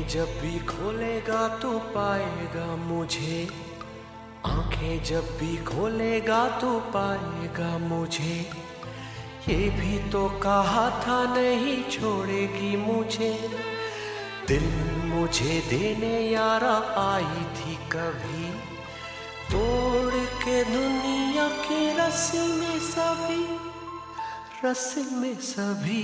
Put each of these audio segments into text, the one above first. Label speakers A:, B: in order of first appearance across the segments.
A: आंखें जब भी खोलेगा तू पाएगा मुझे, आंखें जब भी खोलेगा तू पाएगा मुझे। ये भी तो कहा था नहीं छोड़ेगी मुझे, दिल मुझे देने यारा आई थी कभी, तोड़ के दुनिया की रस्सी में सभी, रस्सी में सभी।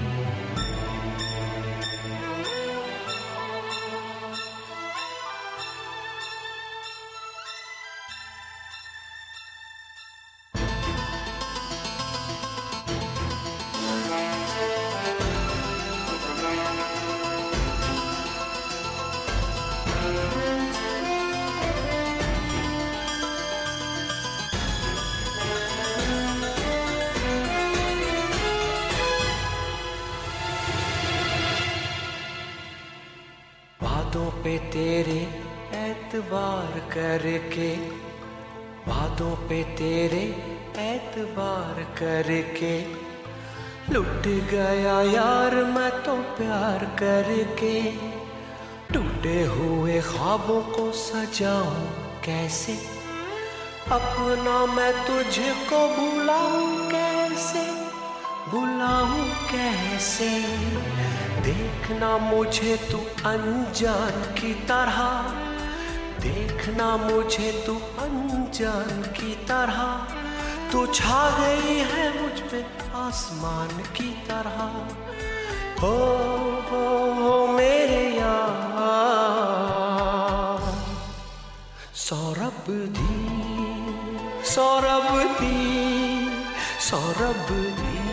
A: बातों पे तेरे एतबार करके, बातों पे तेरे एतबार करके, लुट गया यार मैं तो प्यार करके। टूटे हुए ख्वाबों को सजाऊं कैसे, अपना मैं तुझको भुलाऊं कैसे, भुलाऊं कैसे। देखना मुझे तू अनजान की तरह, देखना मुझे तू अनजान की तरह, तू छा गई है मुझ पे आसमान की तरह। हो मेरे यार, सौरभ दी, सौरभ दी, सौरभ दी।